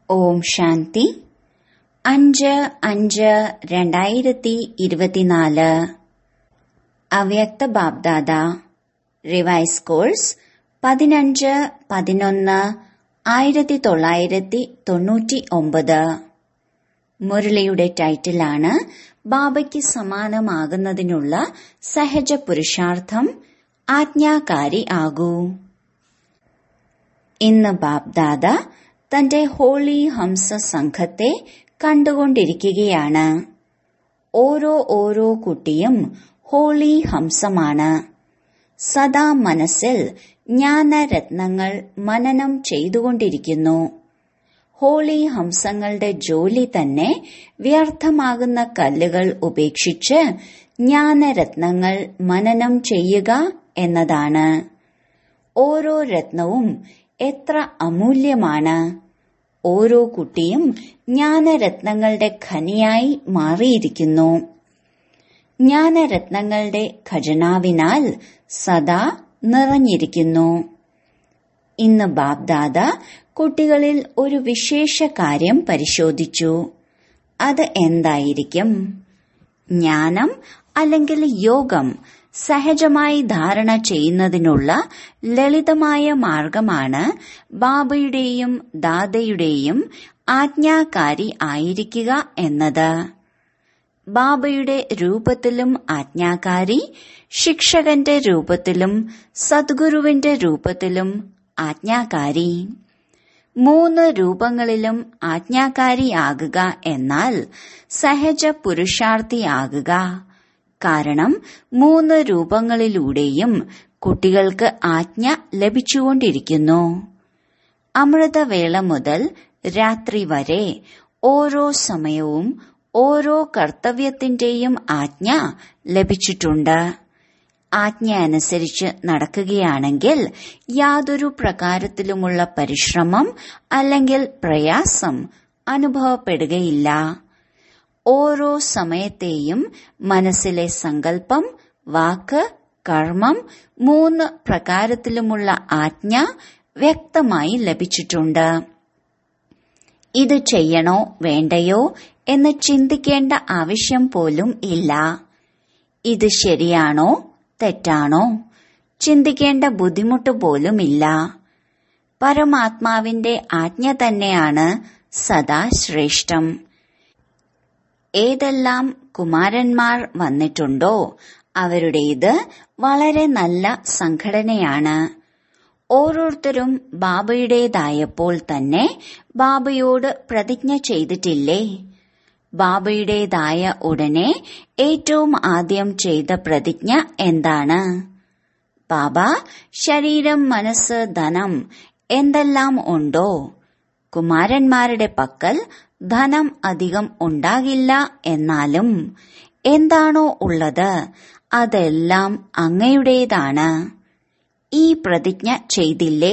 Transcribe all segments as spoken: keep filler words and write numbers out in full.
ഓം ശാന്തി. അഞ്ച് അഞ്ച് രണ്ടായിരത്തി ഇരുപത്തിനാല്. അവ്യക്ത ബാബ്ദാദ റിവൈസ് കോഴ്സ് പതിനഞ്ച് പതിനൊന്ന് ആയിരത്തി തൊള്ളായിരത്തി തൊണ്ണൂറ്റി ഒമ്പത്. മുരളിയുടെ ടൈറ്റിലാണ് ബാബയ്ക്ക് സമാനമാകുന്നതിനുള്ള സഹജ പുരുഷാർത്ഥം ആജ്ഞാകാരി ആകൂ. ഇന്ന് ബാബ്ദാദ തന്റെ ഹോളി ഹംസ സംഘത്തെ കണ്ടുകൊണ്ടിരിക്കുകയാണ്. ഓരോ ഓരോ കുട്ടിയും ഹോളി ഹംസമാണ്. സദാ മനസ്സിൽ ജ്ഞാനരത്നങ്ങൾ മനനം ചെയ്തുകൊണ്ടിരിക്കുന്നു. ഹോളി ഹംസങ്ങളുടെ ജോലി തന്നെ വ്യർത്ഥമാകുന്ന കല്ലുകൾ ഉപേക്ഷിച്ച് ജ്ഞാനരത്നങ്ങൾ മനനം ചെയ്യുക എന്നതാണ്. ഓരോ രത്നവും എത്ര അമൂല്യമാണ്. ഓരോ കുട്ടിയും ജ്ഞാനരത്നങ്ങളുടെ ഖനിയായി മാറിയിരിക്കുന്നു. ജ്ഞാനരത്നങ്ങളുടെ ഖജനാവിനാൽ സദാ നിറഞ്ഞിരിക്കുന്നു. ഇന്ന് ബാബ്ദാദ കുട്ടികളിൽ ഒരു വിശേഷ കാര്യം പരിശോധിച്ചു. അത് എന്തായിരിക്കും? ജ്ഞാനം അല്ലെങ്കിൽ യോഗം സഹജമായി ധാരണ ചെയ്യുന്നതിനുള്ള ലളിതമായ മാർഗമാണ് ബാബയുടെയും ദാദയുടെയും ആജ്ഞാകാരി ആയിരിക്കുക എന്നത്. ബാബയുടെ രൂപത്തിലും ആജ്ഞാകാരി, ശിക്ഷകന്റെ രൂപത്തിലും സദ്ഗുരുവിന്റെ രൂപത്തിലും ആജ്ഞാകാരി. മൂന്ന് രൂപങ്ങളിലും ആജ്ഞാകാരിയാകുക എന്നാൽ സഹജ പുരുഷാർത്ഥിയാകുക. കാരണം മൂന്ന് രൂപങ്ങളിലൂടെയും കുട്ടികൾക്ക് ആജ്ഞ ലഭിച്ചുകൊണ്ടിരിക്കുന്നു. അമൃതവേള മുതൽ രാത്രി വരെ ഓരോ സമയവും ഓരോ കർത്തവ്യത്തിന്റെയും ആജ്ഞ ലഭിച്ചിട്ടുണ്ട്. ആജ്ഞ അനുസരിച്ച് നടക്കുകയാണെങ്കിൽ യാതൊരു പ്രകാരത്തിലുമുള്ള പരിശ്രമം അല്ലെങ്കിൽ പ്രയാസം അനുഭവപ്പെടുകയില്ല. ഓരോ സമയത്തെയും മനസ്സിലെ സങ്കല്പം, വാക്ക്, കർമ്മം മൂന്ന് പ്രകാരത്തിലുമുള്ള ആജ്ഞ വ്യക്തമായി ലഭിച്ചിട്ടുണ്ട്. ഇത് ചെയ്യണോ വേണ്ടയോ എന്ന് ചിന്തിക്കേണ്ട ആവശ്യം പോലും ഇല്ല. ഇത് ശരിയാണോ തെറ്റാണോ ചിന്തിക്കേണ്ട ബുദ്ധിമുട്ട് പോലുമില്ല. പരമാത്മാവിന്റെ ആജ്ഞ തന്നെയാണ് സദാ ശ്രേഷ്ഠം. ഏതെല്ലാം കുമാരന്മാർ വന്നിട്ടുണ്ടോ അവരുടേത് വളരെ നല്ല സംഘടനയാണ്. ഓരോരുത്തരും ബാബയുടേതായപ്പോൾ തന്നെ ബാബയോട് പ്രതിജ്ഞ ചെയ്തിട്ടില്ലേ? ബാബയുടേതായ ഉടനെ ഏറ്റവും ആദ്യം ചെയ്ത പ്രതിജ്ഞ എന്താണ്? ബാബ, ശരീരം, മനസ്സ്, ധനം എന്തെല്ലാം ഉണ്ടോ കുമാരന്മാരുടെ പക്കൽ ധനം അധികം ഉണ്ടാകില്ല. എന്നാലും എന്താണോ ഉള്ളത് അതെല്ലാം അങ്ങയുടേതാണ്. ഈ പ്രതിജ്ഞ ചെയ്തില്ലേ?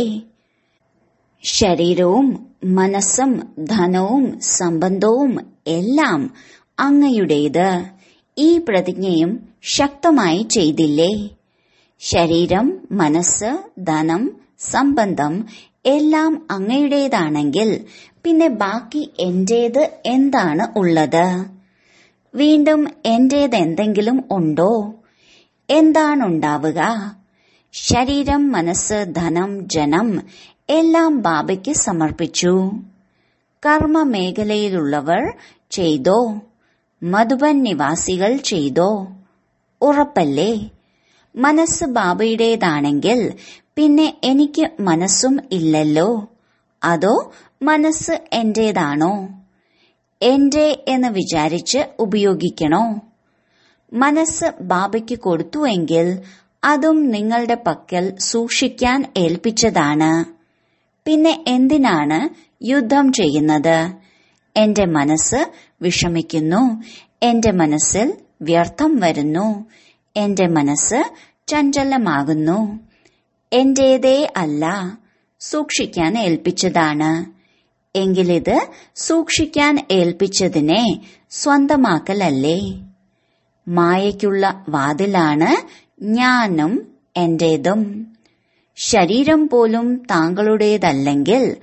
ശരീരവും മനസ്സും ധനവും സംബന്ധവും എല്ലാം അങ്ങയുടേത്. ഈ പ്രതിജ്ഞയും ശക്തമായി ചെയ്തില്ലേ? ശരീരം, മനസ്സ്, ധനം, സംബന്ധം എല്ലാം അങ്ങയുടേതാണെങ്കിൽ പിന്നെ ബാക്കി എന്റേത് എന്താണ് ഉള്ളത്? വീണ്ടും എന്റേത് എന്തെങ്കിലും ഉണ്ടോ? എന്താണുണ്ടാവുക? ശരീരം, മനസ്സ്, ധനം, ജനം എല്ലാം ബാബയ്ക്ക് സമർപ്പിച്ചു. കർമ്മ മേഖലയിലുള്ളവർ ചെയ്തോ? മധുബൻ നിവാസികൾ ചെയ്തോ? ഉറപ്പല്ലേ? മനസ്സ് ബാബയുടേതാണെങ്കിൽ പിന്നെ എനിക്ക് മനസ്സും ഇല്ലല്ലോ. അതോ മനസ്സ് എന്റേതാണോ? എന്റെ എന്ന് വിചാരിച്ച് ഉപയോഗിക്കണോ? മനസ്സ് ബാബയ്ക്ക് കൊടുത്തുവെങ്കിൽ അതും നിങ്ങളുടെ പക്കൽ സൂക്ഷിക്കാൻ ഏൽപ്പിച്ചതാണ്. പിന്നെ എന്തിനാണ് യുദ്ധം ചെയ്യുന്നത്? എന്റെ മനസ്സ് വിഷമിക്കുന്നു, എന്റെ മനസ്സിൽ വ്യർത്ഥം വരുന്നു, എന്റെ മനസ്സ് ചഞ്ചലമാകുന്നു. എന്റേതേ അല്ല, സൂക്ഷിക്കാൻ ഏൽപ്പിച്ചതാണ്. എങ്കിലിത് സൂക്ഷിക്കാൻ ഏൽപ്പിച്ചതിനെ സ്വന്തമാക്കലല്ലേ? മായയ്ക്കുള്ള വാതിലാണ് ഞാനും എന്റേതും. ശരീരം പോലും താങ്കളുടേതല്ലെങ്കിൽ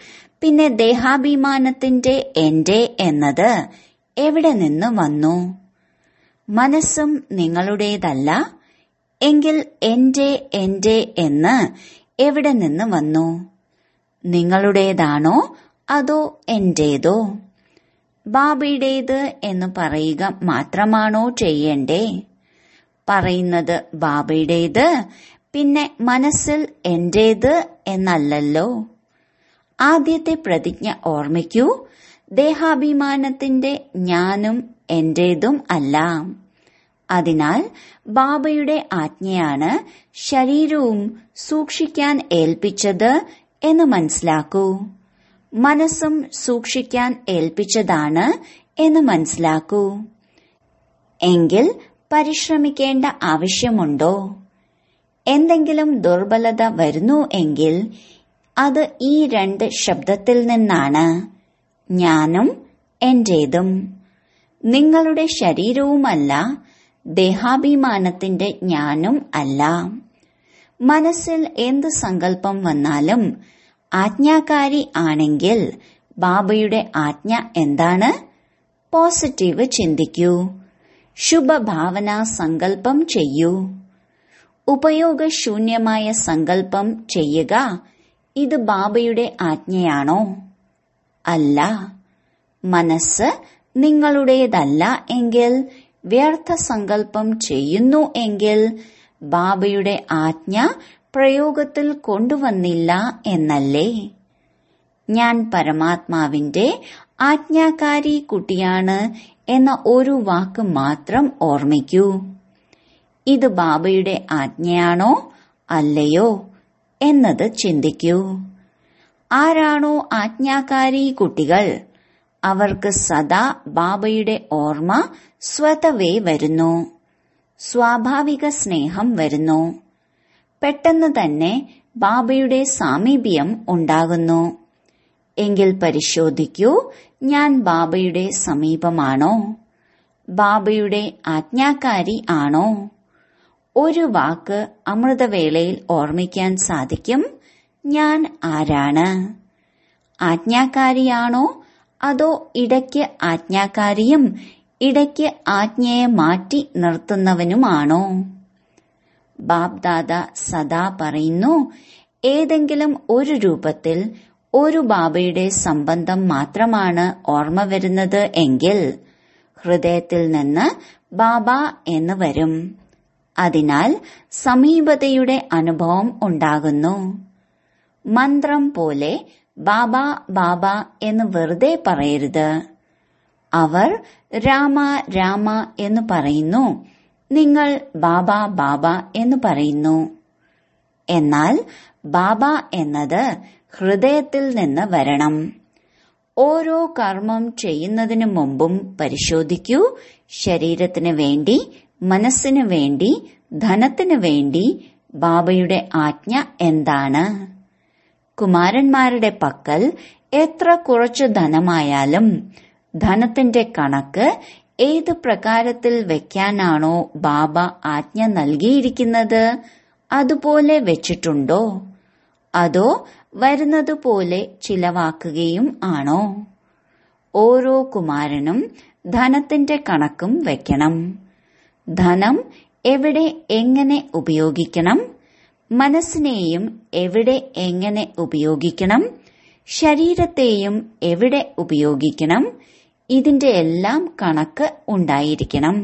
പിന്നെ ദേഹാഭിമാനത്തിന്റെ എന്റെ എന്നത് എവിടെ നിന്ന് വന്നു? മനസ്സും നിങ്ങളുടേതല്ല എങ്കിൽ എന്റെ എന്റെ എന്ന് എവിടെ നിന്ന് വന്നു? നിങ്ങളുടേതാണോ അതോ എന്റേതോ? ബാബയുടേത് എന്ന് പറയുക മാത്രമാണോ ചെയ്യേണ്ടേ? പറയുന്നത് ബാബയുടേത്, പിന്നെ മനസ്സിൽ എന്റേത് എന്നല്ലല്ലോ. ആദ്യത്തെ പ്രതിജ്ഞ ഓർമ്മിക്കൂ. ദേഹാഭിമാനത്തിന്റെ ഞാനും എന്റേതും അല്ല. അതിനാൽ ബാബയുടെ ആജ്ഞയാണ് ശരീരവും സൂക്ഷിക്കാൻ ഏൽപ്പിച്ചത് എന്ന് മനസ്സിലാക്കൂ. മനസ്സും സൂക്ഷിക്കാൻ ഏൽപ്പിച്ചതാണ് എന്ന് മനസ്സിലാക്കൂ. എങ്കിൽ പരിശ്രമിക്കേണ്ട ആവശ്യമുണ്ടോ? എന്തെങ്കിലും ദുർബലത വരുന്നു എങ്കിൽ അത് ഈ രണ്ട് ശബ്ദത്തിൽ നിന്നാണ്, ഞാനും എന്റേതും. നിങ്ങളുടെ ശരീരവുമല്ല, ദേഹാഭിമാനത്തിന്റെ ഞാനും അല്ല. മനസ്സിൽ എന്ത് സങ്കല്പം വന്നാലും ആജ്ഞാകാരി ആണെങ്കിൽ ബാബയുടെ ആജ്ഞ എന്താണ്? പോസിറ്റീവ് ചിന്തിക്കൂ, ശുഭഭാവന സങ്കല്പം ചെയ്യൂ. ഉപയോഗശൂന്യമായ സങ്കല്പം ചെയ്യുക, ഇത് ബാബയുടെ ആജ്ഞയാണോ? അല്ല. മനസ്സ് നിങ്ങളുടേതല്ല എങ്കിൽ, വ്യർത്ഥ സങ്കല്പം ചെയ്യുന്നു എങ്കിൽ ബാബയുടെ ആജ്ഞ പ്രയോഗത്തിൽ കൊണ്ടുവന്നില്ല എന്നല്ലേ? ഞാൻ പരമാത്മാവിന്റെ ആജ്ഞാകാരി കുട്ടിയാണ് എന്ന ഒരു വാക്ക് മാത്രം ഓർമ്മിക്കൂ. ഇത് ബാബയുടെ ആജ്ഞയാണോ അല്ലയോ എന്നത് ചിന്തിക്കൂ. ആരാണോ ആജ്ഞാകാരി കുട്ടികൾ അവർക്ക് സദാ ബാബയുടെ ഓർമ്മ സ്വതവേ വരുന്നു. സ്വാഭാവിക സ്നേഹം വരുന്നു. പെട്ടെന്ന് തന്നെ ബാബയുടെ സാമീപ്യം ഉണ്ടാകുന്നു. എങ്കിൽ പരിശോധിക്കൂ, ഞാൻ ബാബയുടെ സമീപമാണോ? ബാബയുടെ ആജ്ഞാകാരി ആണോ? ഒരു വാക്ക് അമൃതവേളയിൽ ഓർമ്മിക്കാൻ സാധിക്കും, ഞാൻ ആരാണ്? ആജ്ഞാകാരിയാണോ അതോ ഇടയ്ക്ക് ആജ്ഞാകാരിയും ഇടയ്ക്ക് ആജ്ഞയെ മാറ്റി നിർത്തുന്നവനുമാണോ? ബാബ്ദാദ സദാ പറയുന്നു, ഏതെങ്കിലും ഒരു രൂപത്തിൽ ഒരു ബാബയുടെ സംബന്ധം മാത്രമാണ് ഓർമ്മ വരുന്നത് എങ്കിൽ ഹൃദയത്തിൽ നിന്ന് ബാബ എന്ന് വരും. അതിനാൽ സമീപതയുടെ അനുഭവം ഉണ്ടാകുന്നു. മന്ത്രം പോലെ ബാബ ബാബ എന്ന് വെറുതെ പറയരുത്. അവർ രാമ രാമ എന്ന് പറയുന്നു, നിങ്ങൾ ബാബ ബാബ എന്ന് പറയുന്നു. എന്നാൽ ബാബ എന്നത് ഹൃദയത്തിൽ നിന്ന് വരണം. ഓരോ കർമ്മം ചെയ്യുന്നതിനു മുമ്പും പരിശോധിക്കൂ, ശരീരത്തിന് വേണ്ടി, മനസ്സിനു വേണ്ടി, ധനത്തിനു വേണ്ടി ബാബയുടെ ആജ്ഞ എന്താണ്? കുമാരന്മാരുടെ പക്കൽ എത്ര കുറച്ചു ധനമായാലും ധനത്തിന്റെ കണക്ക് ഏത് പ്രകാരത്തിൽ വെക്കാനാണോ ബാബ ആജ്ഞ നൽകിയിരിക്കുന്നത് അതുപോലെ വെച്ചിട്ടുണ്ടോ? അതോ വരുന്നതുപോലെ ചിലവാക്കുകയും ആണോ? ഓരോ കുമാരനും ധനത്തിന്റെ കണക്കും വെക്കണം. ധനം എവിടെ എങ്ങനെ ഉപയോഗിക്കണം, മനസ്സിനെയും എവിടെ എങ്ങനെ ഉപയോഗിക്കണം, ശരീരത്തെയും എവിടെ ഉപയോഗിക്കണം, ഇതിന്റെ എല്ലാം കണക്ക് ഉണ്ടായിരിക്കണം.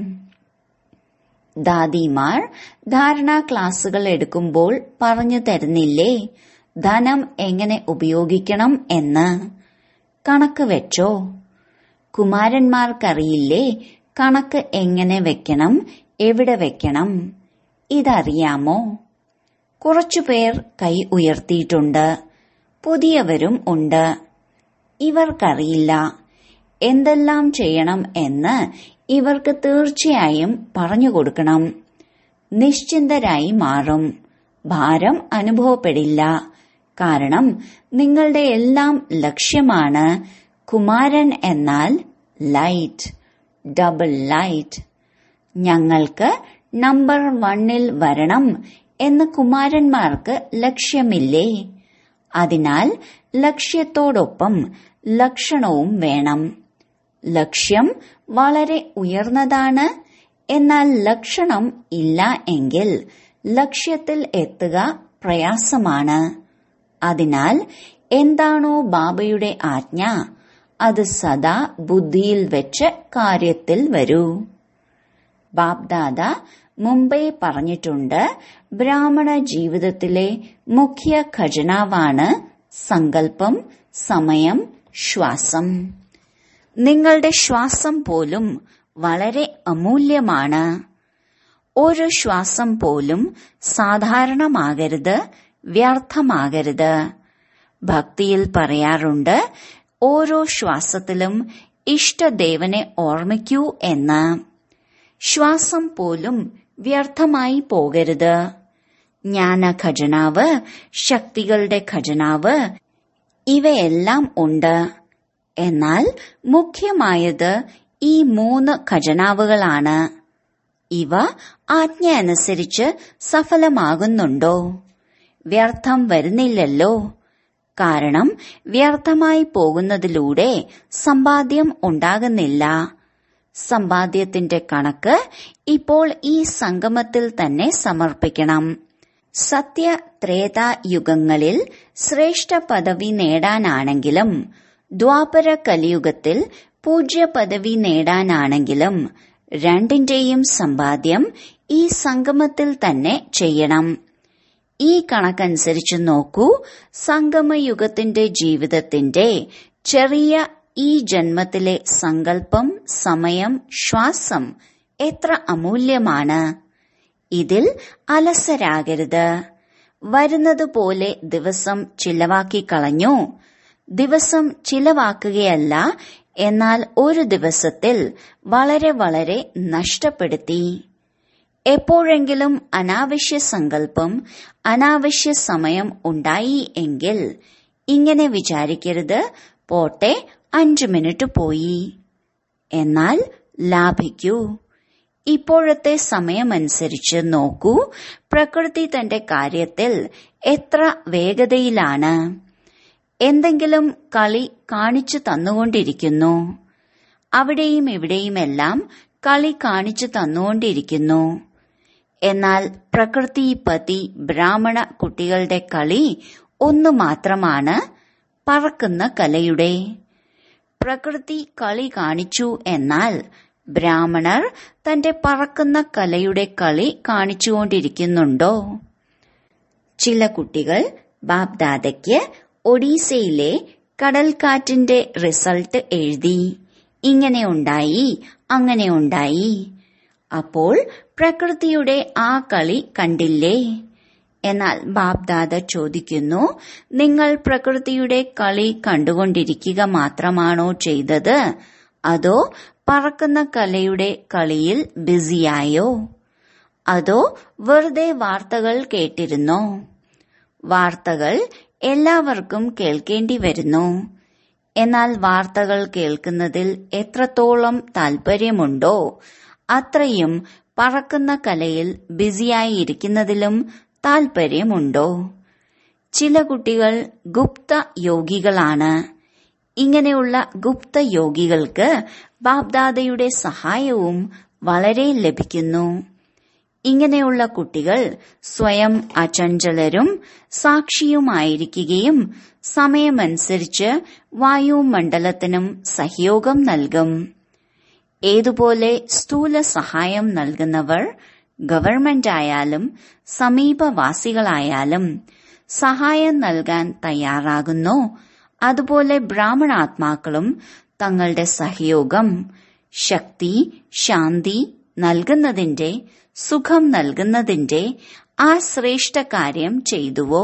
ദാദിമാർ ധാരണാ ക്ലാസുകൾ എടുക്കുമ്പോൾ പറഞ്ഞു തരുന്നില്ലേ ധനം എങ്ങനെ ഉപയോഗിക്കണം എന്ന്? കണക്ക് വെച്ചോ? കുമാരന്മാർക്കറിയില്ലേ കണക്ക് എങ്ങനെ വെക്കണം, എവിടെ വെക്കണം? ഇതറിയാമോ? കുറച്ചുപേർ കൈ ഉയർത്തിയിട്ടുണ്ട്, പുതിയവരും ഉണ്ട്. ഇവർക്കറിയില്ല എന്തെല്ലാം ചെയ്യണം എന്ന്. ഇവർക്ക് തീർച്ചയായും പറഞ്ഞു കൊടുക്കണം. നിശ്ചിന്തരായി മാറും, ഭാരം അനുഭവപ്പെടില്ല. കാരണം നിങ്ങളുടെ എല്ലാം ലക്ഷ്യമാണ്. കുമാരൻ എന്നാൽ ലൈറ്റ്, ഡബിൾ ലൈറ്റ്. ഞങ്ങൾക്ക് നമ്പർ വണ്ണിൽ വരണം എന്ന് കുമാരന്മാർക്ക് ലക്ഷ്യമില്ലേ? അതിനാൽ ലക്ഷ്യത്തോടൊപ്പം ലക്ഷണവും വേണം. ലക്ഷ്യം വളരെ ഉയർന്നതാണ്. എന്നാൽ ലക്ഷണം ഇല്ല എങ്കിൽ ലക്ഷ്യത്തിൽ എത്തുക പ്രയാസമാണ്. അതിനാൽ എന്താണോ ബാബയുടെ ആജ്ഞ അത് സദാ ബുദ്ധിയിൽ വെച്ച് കാര്യത്തിൽ വരൂ. ബാബ്ദാദ മുമ്പേ പറഞ്ഞിട്ടുണ്ട്, ബ്രാഹ്മണ ജീവിതത്തിലെ മുഖ്യ ഖജനാവാണ് സങ്കല്പം, സമയം, ശ്വാസം. നിങ്ങളുടെ ശ്വാസം പോലും വളരെ അമൂല്യമാണ്. ഒരു ശ്വാസം പോലും സാധാരണമാകരുത്, വ്യർത്ഥമാകരുത്. ഭക്തിയിൽ പറയാറുണ്ട്, ഓരോ ശ്വാസത്തിലും ഇഷ്ടദേവനെ ഓർമ്മിക്കൂ എന്ന്. ശ്വാസം പോലും വ്യർത്ഥമായി പോകരുത്. ജ്ഞാന ഖജനാവ്, ശക്തികളുടെ ഖജനാവ് ഇവയെല്ലാം ഉണ്ട്. എന്നാൽ മുഖ്യമായത് ഈ മൂന്ന് ഖജനാവുകളാണ്. ഇവ ആജ്ഞ അനുസരിച്ച് സഫലമാകുന്നുണ്ടോ? വ്യർത്ഥം വരുന്നില്ലല്ലോ. കാരണം വ്യർത്ഥമായി പോകുന്നതിലൂടെ സമ്പാദ്യം ഉണ്ടാകുന്നില്ല. സമ്പാദ്യത്തിന്റെ കണക്ക് ഇപ്പോൾ ഈ സംഗമത്തിൽ തന്നെ സമർപ്പിക്കണം. സത്യ ത്രേതാ യുഗങ്ങളിൽ ശ്രേഷ്ഠ പദവി നേടാനാണെങ്കിലും ദ്വാപര കലിയുഗത്തിൽ പൂജ്യ പദവി നേടാനാണെങ്കിലും രണ്ടിന്റെയും സമ്പാദ്യം ഈ സംഗമത്തിൽ തന്നെ ചെയ്യണം. ഈ കണക്കനുസരിച്ച് നോക്കൂ, സംഗമയുഗത്തിന്റെ ജീവിതത്തിന്റെ ചെറിയ ഈ ജന്മത്തിലെ സങ്കല്പം, സമയം, ശ്വാസം എത്ര അമൂല്യമാണ്. ഇതിൽ അലസരാകരുത്. വരുന്നതുപോലെ ദിവസം ചിലവാക്കി കളഞ്ഞു. ദിവസം ചിലവാക്കുകയല്ല, എന്നാൽ ഒരു ദിവസത്തിൽ വളരെ വളരെ നഷ്ടപ്പെടുത്തി. എപ്പോഴെങ്കിലും അനാവശ്യ സങ്കല്പം, അനാവശ്യ സമയം ഉണ്ടായി എങ്കിൽ ഇങ്ങനെ വിചാരിക്കരുത്, പോട്ടെ അഞ്ചു മിനിറ്റ് പോയി. എന്നാൽ ലാഭിക്കൂ. ഇപ്പോഴത്തെ സമയമനുസരിച്ച് നോക്കൂ, പ്രകൃതി തന്റെ കാര്യത്തിൽ എത്ര വേഗതയിലാണ്. എന്തെങ്കിലും കളി കാണിച്ചു തന്നുകൊണ്ടിരിക്കുന്നു. അവിടെയും ഇവിടെയുമെല്ലാം കളി കാണിച്ചു തന്നുകൊണ്ടിരിക്കുന്നു. എന്നാൽ പ്രകൃതിപതി ബ്രാഹ്മണ കുട്ടികളുടെ കളി ഒന്നു മാത്രമാണ്, പറക്കുന്ന കലയുടെ. പ്രകൃതി കളി കാണിച്ചു എന്നാൽ ബ്രാഹ്മണർ തന്റെ പറക്കുന്ന കലയുടെ കളി കാണിച്ചുകൊണ്ടിരിക്കുന്നുണ്ടോ? ചില കുട്ടികൾ ബാബ്ദാദയ്ക്ക് ഒഡീസയിലെ കടൽക്കാറ്റിന്റെ റിസൾട്ട് എഴുതി. ഇങ്ങനെ ഉണ്ടായി, അങ്ങനെ ഉണ്ടായി. അപ്പോൾ പ്രകൃതിയുടെ ആ കളി കണ്ടില്ലേ? എന്നാൽ ബാബ്ദാദ ചോദിക്കുന്നു, നിങ്ങൾ പ്രകൃതിയുടെ കളി കണ്ടുകൊണ്ടിരിക്കുക മാത്രമാണോ ചെയ്തത്, അതോ പറക്കുന്ന കലയുടെ കളിയിൽ ബിസിയായോ? അതോ വെറുതെ വാർത്തകൾ കേട്ടിരുന്നോ? വാർത്തകൾ എല്ലാവർക്കും കേൾക്കേണ്ടി വരുന്നു. എന്നാൽ വാർത്തകൾ കേൾക്കുന്നതിൽ എത്രത്തോളം താൽപര്യമുണ്ടോ അത്രയും പറക്കുന്ന കലയിൽ ബിസിയായിരിക്കുന്നതിലും താൽപര്യമുണ്ടോ? ചില കുട്ടികൾ ഗുപ്ത യോഗികളാണ്. ഇങ്ങനെയുള്ള ഗുപ്ത യോഗികൾക്ക് ബാബ്ദാദയുടെ സഹായവും വളരെ ലഭിക്കുന്നു. ഇങ്ങനെയുള്ള കുട്ടികൾ സ്വയം അചഞ്ചലരും സാക്ഷിയുമായിരിക്കുകയും സമയമനുസരിച്ച് വായുമണ്ഡലത്തിനും സഹയോഗം നൽകും. ഏതുപോലെ സ്ഥൂല സഹായം നൽകുന്നവർ ഗവൺമെന്റ് ആയാലും സമീപവാസികളായാലും സഹായം നൽകാൻ തയ്യാറാകുന്നു, അതുപോലെ ബ്രാഹ്മണാത്മാക്കളും തങ്ങളുടെ സഹയോഗം, ശക്തി, ശാന്തി നൽകുന്നതിന്റെ, സുഖം നൽകുന്നതിന്റെ ആ ശ്രേഷ്ഠ കാര്യം ചെയ്തുവോ?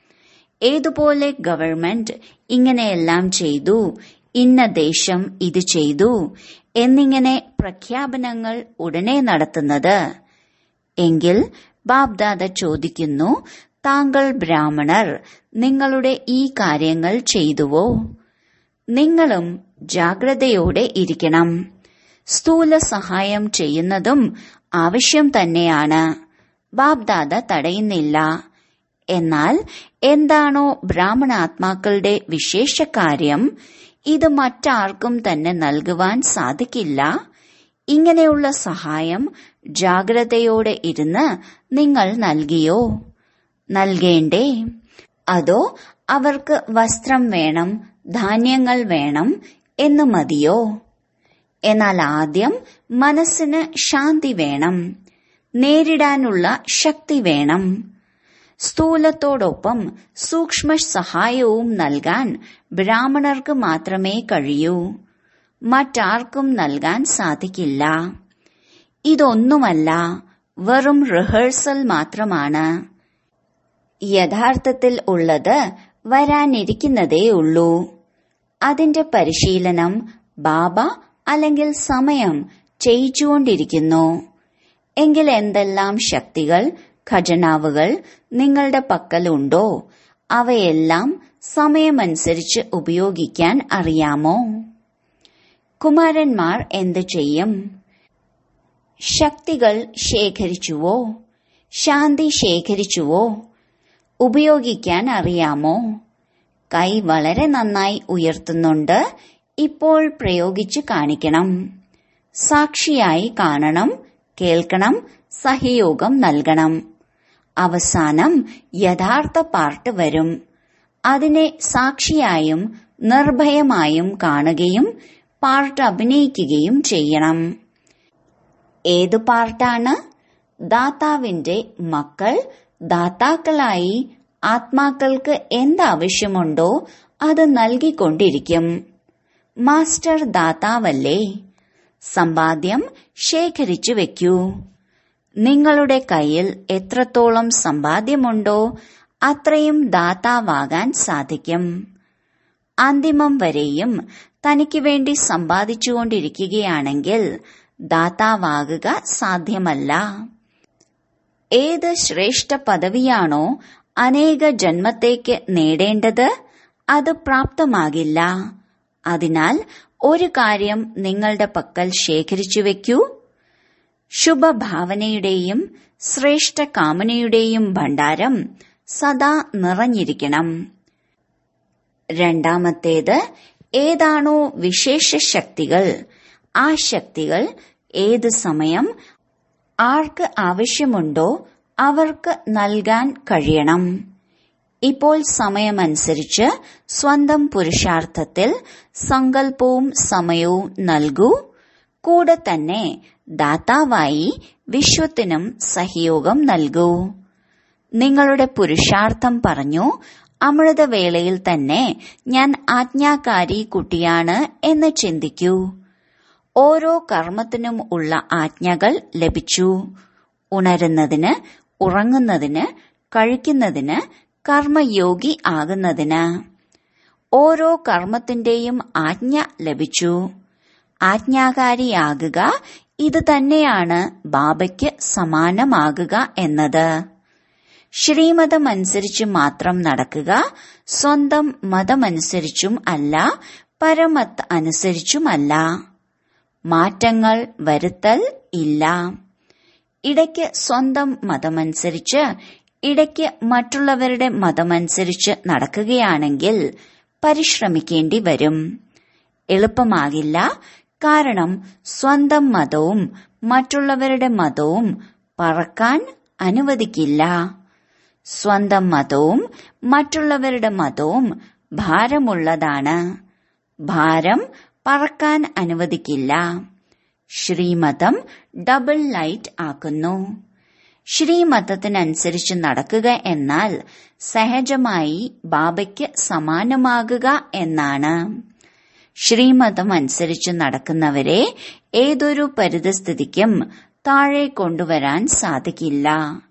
ഏതുപോലെ ഗവൺമെന്റ് ഇങ്ങനെയെല്ലാം ചെയ്തു, ഇന്ന ദേശം ഇത് ചെയ്തു എന്നിങ്ങനെ പ്രഖ്യാപനങ്ങൾ ഉടനെ നടത്തുന്നത്? എങ്കിൽ ബാബ്ദാദ ചോദിക്കുന്നു, താങ്കൾ ബ്രാഹ്മണർ നിങ്ങളുടെ ഈ കാര്യങ്ങൾ ചെയ്തുവോ? നിങ്ങളും ജാഗ്രതയോടെ ഇരിക്കണം. സ്ഥൂല സഹായം ചെയ്യുന്നതും ആവശ്യം തന്നെയാണ്. ബാബ്ദാദ തടയുന്നില്ല. എന്നാൽ എന്താണോ ബ്രാഹ്മണാത്മാക്കളുടെ വിശേഷ കാര്യം, ഇത് മറ്റാർക്കും തന്നെ നൽകുവാൻ സാധിക്കില്ല. ഇങ്ങനെയുള്ള സഹായം ജാഗ്രതയോടെ ഇരുന്ന് നിങ്ങൾ നൽകിയോ? നൽകേണ്ടേ? അതോ അവർക്ക് വസ്ത്രം വേണം, ധാന്യങ്ങൾ വേണം എന്ന് മതിയോ? എന്നാൽ ആദ്യം മനസ്സിന് ശാന്തി വേണം, നേരിടാനുള്ള ശക്തി വേണം. സ്ഥൂലത്തോടൊപ്പം സൂക്ഷ്മ സഹായവും നൽകാൻ ബ്രാഹ്മണർക്ക് മാത്രമേ കഴിയൂ. മറ്റാർക്കും നൽകാൻ സാധിക്കില്ല. ഇതൊന്നുമല്ല, വെറും റിഹേഴ്സൽ മാത്രമാണ്. യഥാർത്ഥത്തിൽ ഉള്ളത് വരാനിരിക്കുന്നതേ ഉള്ളൂ. അതിന്റെ പരിശീലനം ബാബ അല്ലെങ്കിൽ സമയം ചെയ്യിച്ചുകൊണ്ടിരിക്കുന്നു. എങ്കിൽ എന്തെല്ലാം ശക്തികൾ, ഖജനാവുകൾ നിങ്ങളുടെ പക്കലുണ്ടോ അവയെല്ലാം സമയമനുസരിച്ച് ഉപയോഗിക്കാൻ അറിയാമോ? കുമാരന്മാർ എന്തു ചെയ്യും? ശക്തികൾ ശേഖരിച്ചുവോ? ശാന്തി ശേഖരിച്ചുവോ? ഉപയോഗിക്കാൻ അറിയാമോ? കൈ വളരെ നന്നായി ഉയർത്തുന്നുണ്ട്, ഇപ്പോൾ പ്രയോഗിച്ചു കാണിക്കണം. സാക്ഷിയായി കാണണം, കേൾക്കണം, സഹയോഗം നൽകണം. അവസാനം യഥാർത്ഥ പാർട്ട് വരും. അതിനെ സാക്ഷിയായും നിർഭയമായും കാണുകയും പാർട്ട് അഭിനയിക്കുകയും ചെയ്യണം. ഏതു പാർട്ടാണ്? ദാതാവിന്റെ മക്കൾ ദാതാക്കളായി ആത്മാക്കൾക്ക് എന്താവശ്യമുണ്ടോ അത് നൽകിക്കൊണ്ടിരിക്കും. മാസ്റ്റർ ദാതാവല്ലേ? സമ്പാദ്യം ശേഖരിച്ചു വെക്കൂ. നിങ്ങളുടെ കയ്യിൽ എത്രത്തോളം സമ്പാദ്യമുണ്ടോ അത്രയും ദാതാവാകാൻ സാധിക്കും. അന്തിമം വരെയും തനിക്ക് വേണ്ടി സമ്പാദിച്ചുകൊണ്ടിരിക്കുകയാണെങ്കിൽ ദാതാവാകുക സാധ്യമല്ല. ഏത് ശ്രേഷ്ഠ പദവിയാണോ അനേക ജന്മത്തേക്ക് നേടേണ്ടത് അത് പ്രാപ്തമാകില്ല. അതിനാൽ ഒരു കാര്യം നിങ്ങളുടെ പക്കൽ ശേഖരിച്ചു വെക്കൂ. ശുഭഭാവനയുടെയും ശ്രേഷ്ഠ കാമനയുടെയും ഭണ്ഡാരം സദാ നിറഞ്ഞിരിക്കണം. രണ്ടാമത്തേത്, ഏതാണോ വിശേഷ ശക്തികൾ, ആ ശക്തികൾ ഏത് സമയം ആർക്ക് ആവശ്യമുണ്ടോ അവർക്ക് നൽകാൻ കഴിയണം. ഇപ്പോൾ സമയമനുസരിച്ച് സ്വന്തം പുരുഷാർത്ഥത്തിൽ സങ്കല്പവും സമയവും നൽകൂ. കൂടെ തന്നെ ദാതാവായി വിശ്വത്തിനും സഹയോഗം നൽകൂ. നിങ്ങളുടെ പുരുഷാർത്ഥം പറഞ്ഞു, അമൃതവേളയിൽ തന്നെ ഞാൻ ആജ്ഞാകാരി കുട്ടിയാണ് എന്ന് ചിന്തിക്കൂ. ഓരോ കർമ്മത്തിനും ഉള്ള ആജ്ഞകൾ ലഭിച്ചു. ഉണരുന്നതിന്, ഉറങ്ങുന്നതിന്, കഴിക്കുന്നതിന്, കർമ്മയോഗി ആകുന്നതിന്. ഓരോ കർമ്മത്തിന്റെയും ആജ്ഞ ലഭിച്ചു. ആജ്ഞാകാരിയാകുക, ഇത് തന്നെയാണ് ബാബയ്ക്ക് സമാനമാകുക എന്നത്. ശ്രീമതമനുസരിച്ച് മാത്രം നടക്കുക, സ്വന്തം മതമനുസരിച്ചും അല്ല, പരമത്ത് അനുസരിച്ചുമല്ല. മാറ്റങ്ങൾ വരുത്തൽ ഇല്ല. ഇടയ്ക്ക് സ്വന്തം മതമനുസരിച്ച്, ഇടയ്ക്ക് മറ്റുള്ളവരുടെ മതമനുസരിച്ച് നടക്കുകയാണെങ്കിൽ പരിശ്രമിക്കേണ്ടി വരും. എളുപ്പമാകില്ല. കാരണം സ്വന്തം മതവും മറ്റുള്ളവരുടെ മതവും പറക്കാൻ അനുവദിക്കില്ല. സ്വന്തം മതവും മറ്റുള്ളവരുടെ മതവും ഭാരമുള്ളതാണ്. ഭാരം പറക്കാൻ അനുവദിക്കില്ല. ശ്രീമതം ഡബിൾ ലൈറ്റ് ആക്കുന്നു. ശ്രീമതത്തിനനുസരിച്ച് നടക്കുക എന്നാൽ സഹജമായി ബാബയ്ക്ക് സമാനമാകുക എന്നാണ്. ശ്രീമതം അനുസരിച്ച് നടക്കുന്നവരെ ഏതൊരു പരിതസ്ഥിതിക്കും താഴെ കൊണ്ടുവരാൻ സാധിക്കില്ല.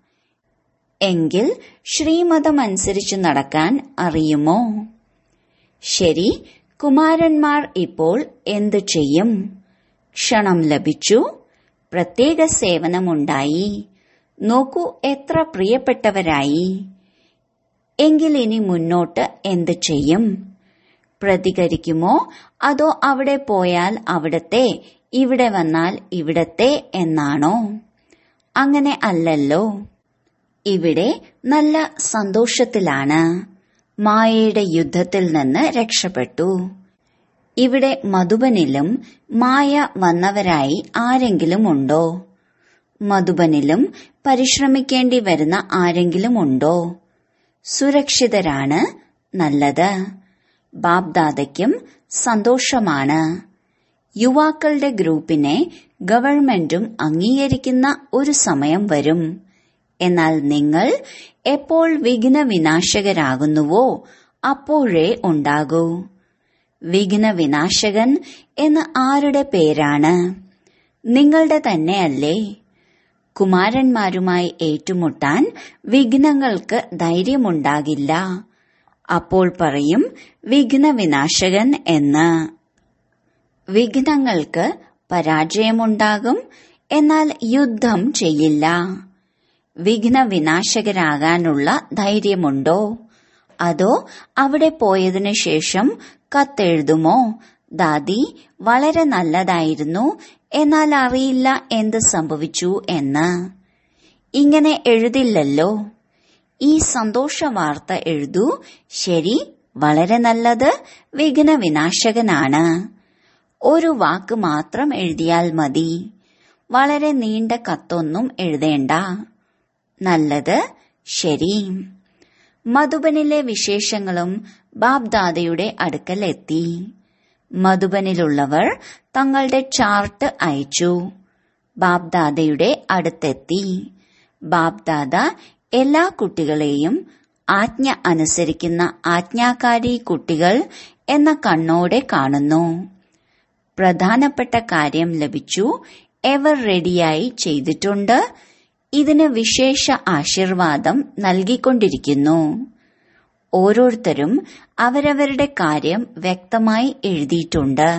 എങ്കിൽ ശ്രീമതമനുസരിച്ച് നടക്കാൻ അറിയുമോ? ശരി, കുമാരന്മാർ ഇപ്പോൾ എന്തു ചെയ്യും? ക്ഷണം ലഭിച്ചു, പ്രത്യേക സേവനമുണ്ടായി. നോക്കൂ എത്ര പ്രിയപ്പെട്ടവരായി. എങ്കിൽ ഇനി മുന്നോട്ട് എന്തു ചെയ്യും? പ്രതികരിക്കുമോ അതോ അവിടെ പോയാൽ അവിടത്തെ, ഇവിടെ വന്നാൽ ഇവിടത്തെ എന്നാണോ? അങ്ങനെ അല്ലല്ലോ. ഇവിടെ നല്ല സന്തോഷത്തിലാണ്. മായയുടെ യുദ്ധത്തിൽ നിന്ന് രക്ഷപ്പെട്ടു. ഇവിടെ മധുബനിലും മായ വന്നവരായി ആരെങ്കിലും ഉണ്ടോ? മധുബനിലും പരിശ്രമിക്കേണ്ടി വരുന്ന ആരെങ്കിലും ഉണ്ടോ? സുരക്ഷിതരാണ്. നല്ലത്. ബാബ്ദാദയ്ക്കും സന്തോഷമാണ്. യുവാക്കളുടെ ഗ്രൂപ്പിനെ ഗവൺമെന്റും അംഗീകരിക്കുന്ന ഒരു സമയം വരും. എന്നാൽ നിങ്ങൾ എപ്പോൾ വിഘ്ന വിനാശകരാകുന്നുവോ അപ്പോഴേ ഉണ്ടാകൂ. വിഘ്ന വിനാശകൻ എന്ന് ആരുടെ പേരാണ്? നിങ്ങളുടെ തന്നെയല്ലേ? കുമാരന്മാരുമായി ഏറ്റുമുട്ടാൻ വിഘ്നങ്ങൾക്ക് ധൈര്യമുണ്ടാകില്ല. അപ്പോൾ പറയും വിഘ്ന വിനാശകൻ എന്ന്. വിഘ്നങ്ങൾക്ക് പരാജയമുണ്ടാകും, എന്നാൽ യുദ്ധം ചെയ്യില്ല. വിഘ്ന വിനാശകരാകാനുള്ള ധൈര്യമുണ്ടോ? അതോ അവിടെ പോയതിനു ശേഷം കത്തെഴുതുമോ? ദാദി വളരെ നല്ലതായിരുന്നു, എന്നാൽ അറിയില്ല എന്ത് സംഭവിച്ചു എന്ന്. ഇങ്ങനെ എഴുതില്ലല്ലോ. ഈ സന്തോഷ വാർത്ത എഴുതൂ. ശരി, വളരെ നല്ലത്. വിഘ്ന വിനാശകനാണ്. ഒരു വാക്ക് മാത്രം എഴുതിയാൽ മതി. വളരെ നീണ്ട കത്തൊന്നും എഴുതേണ്ട. നല്ലത്. ശരി. മധുബനിലെ വിശേഷങ്ങളും ബാബ്ദാദയുടെ അടുക്കൽ എത്തി. മധുബനിലുള്ളവർ തങ്ങളുടെ ചാർട്ട് അയച്ചു. ബാബ്ദാദയുടെ അടുത്തെത്തി. ബാബ്ദാദ എല്ലാ കുട്ടികളെയും ആജ്ഞ അനുസരിക്കുന്ന ആജ്ഞാകാരി കുട്ടികൾ എന്ന കണ്ണോടെ കാണുന്നു. പ്രധാനപ്പെട്ട കാര്യം ലഭിച്ചു. എവർ റെഡിയായി ചെയ്തിട്ടുണ്ട്. ഇതിന് വിശേഷ ആശീർവാദം നൽകിക്കൊണ്ടിരിക്കുന്നു. ഓരോരുത്തരും അവരവരുടെ കാര്യം വ്യക്തമായി എഴുതിയിട്ടുണ്ട്.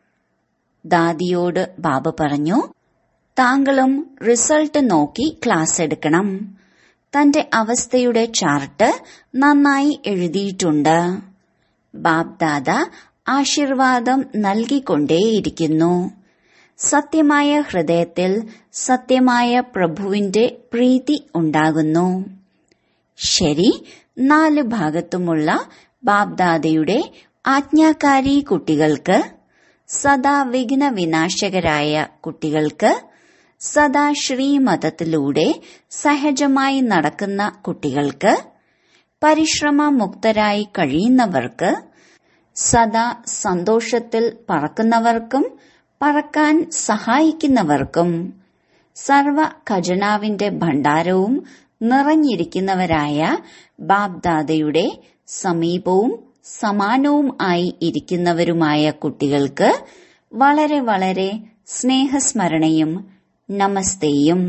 ദാദിയോട് ബാബ പറഞ്ഞു, താങ്കളും റിസൾട്ട് നോക്കി ക്ലാസ് എടുക്കണം. തന്റെ അവസ്ഥയുടെ ചാർട്ട് നന്നായി എഴുതിയിട്ടുണ്ട്. ബാബ്ദാദ ആശീർവാദം നൽകിക്കൊണ്ടേയിരിക്കുന്നു. സത്യമായ ഹൃദയത്തിൽ സത്യമായ പ്രഭുവിന്റെ പ്രീതി ഉണ്ടാകുന്നു. ശരി, നാല് ഭാഗത്തുമുള്ള ബാബ്ദാദയുടെ ആജ്ഞാകാരി കുട്ടികൾക്ക്, സദാ വിഘ്ന വിനാശകരായ കുട്ടികൾക്ക്, സദാ ശ്രീമതത്തിലൂടെ സഹജമായി നടക്കുന്ന കുട്ടികൾക്ക്, പരിശ്രമമുക്തരായി കഴിയുന്നവർക്ക്, സദാ സന്തോഷത്തിൽ പറക്കുന്നവർക്കും പറക്കാൻ സഹായിക്കുന്നവർക്കും, സർവ ഖജനാവിന്റെ ഭണ്ഡാരവും നിറഞ്ഞിരിക്കുന്നവരായ ബാബ്ദാദയുടെ സമീപവും സമാനവും ആയി ഇരിക്കുന്നവരുമായ കുട്ടികൾക്ക് വളരെ വളരെ സ്നേഹസ്മരണയും നമസ്തേയും.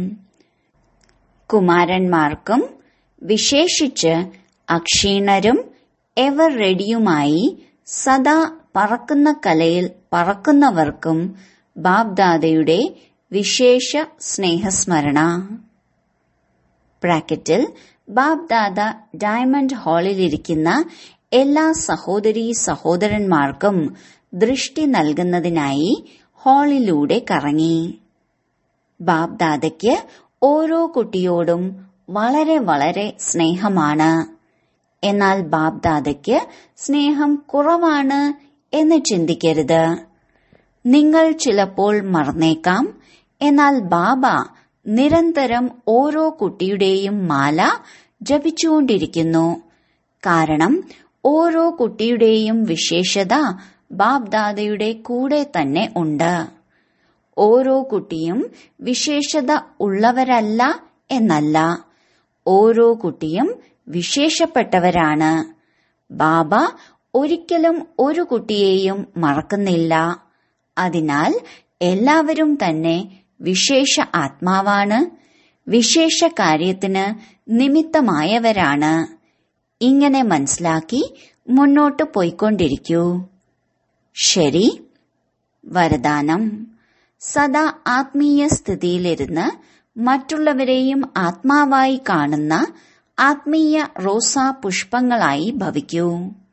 കുമാരന്മാർക്കും വിശേഷിച്ച് അക്ഷീണരും എവർ റെഡിയുമായി സദാ പറക്കുന്ന കലയിൽ പറക്കുന്നവർക്കും ബാബ്ദാദയുടെ വിശേഷ സ്നേഹസ്മരണ. ബ്രാക്കറ്റിൽ ബാബ്ദാദ ഡയമണ്ട് ഹാളിലിരിക്കുന്ന എല്ലാ സഹോദരീ സഹോദരന്മാർക്കും ദൃഷ്ടി നൽകുന്നതിനായി ഹാളിലൂടെ കറങ്ങി. ബാബ്ദാദയ്ക്ക് ഓരോ കുട്ടിയോടും വളരെ വളരെ സ്നേഹമാണ്. എന്നാൽ ബാബ്ദാദയ്ക്ക് സ്നേഹം കുറവാണ് എന്ന് ചിന്തിക്കരുത്. നിങ്ങൾ ചിലപ്പോൾ മറന്നേക്കാം. എന്നാൽ ബാബ നിരന്തരം ഓരോ കുട്ടിയുടെയും മാല ജപിച്ചുകൊണ്ടിരിക്കുന്നു. കാരണം ഓരോ കുട്ടിയുടെയും വിശേഷത ബാബ്ദാദയുടെ കൂടെ തന്നെ ഉണ്ട്. ഓരോ കുട്ടിയും വിശേഷത ഉള്ളവരല്ല എന്നല്ല, ഓരോ കുട്ടിയും വിശേഷപ്പെട്ടവരാണ്. ബാബ ഒരിക്കലും ഒരു കുട്ടിയെയും മറക്കുന്നില്ല. അതിനാൽ എല്ലാവരും തന്നെ വിശേഷ ആത്മാവാണ്, വിശേഷ കാര്യത്തിന് നിമിത്തമായവരാണ്. ഇങ്ങനെ മനസ്സിലാക്കി മുന്നോട്ട് പോയിക്കൊണ്ടിരിക്കൂ. ശരി. വരദാനം: സദാ ആത്മീയ സ്ഥിതിയിലിരുന്ന് മറ്റുള്ളവരെയും ആത്മാവായി കാണുന്ന ആത്മീയ റോസാ പുഷ്പങ്ങളായി ഭവിക്കൂ.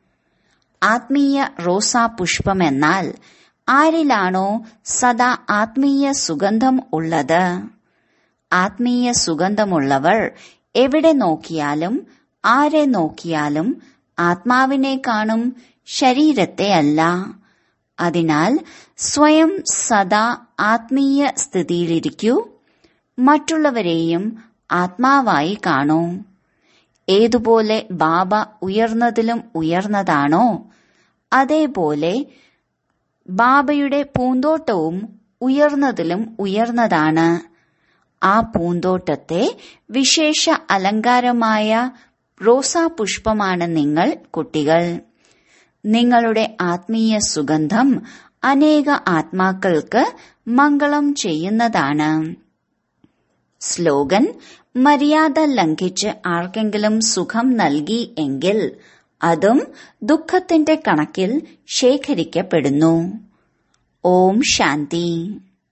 ആത്മീയ റോസാ പുഷ്പമെന്നാൽ ആരിലാണോ സദാ ആത്മീയ സുഗന്ധം ഉള്ളത്. ആത്മീയ സുഗന്ധമുള്ളവർ എവിടെ നോക്കിയാലും ആരെ നോക്കിയാലും ആത്മാവിനെ കാണും, ശരീരത്തെ അല്ല. അതിനാൽ സ്വയം സദാ ആത്മീയ സ്ഥിതിയിലിരിക്കൂ. മറ്റുള്ളവരെയും ആത്മാവായി കാണൂ. ഏതുപോലെ ബാബ ഉയർന്നതിലും ഉയർന്നതാണോ അതേപോലെ ബാബയുടെ പൂന്തോട്ടവും ഉയർന്നതിലും ഉയർന്നതാണ്. ആ പൂന്തോട്ടത്തെ വിശേഷ അലങ്കാരമായ റോസാപുഷ്പമാണ് നിങ്ങൾ കുട്ടികൾ. നിങ്ങളുടെ ആത്മീയ സുഗന്ധം അനേക ആത്മാക്കൾക്ക് മംഗളം ചെയ്യുന്നതാണ്. സ്ലോഗൻ: മര്യാദ ലംഘിച്ച് ആർക്കെങ്കിലും സുഖം നൽകി എങ്കിൽ അതും ദുഃഖത്തിന്റെ കണക്കിൽ ശേഖരിക്കപ്പെടുന്നു. ഓം ശാന്തി.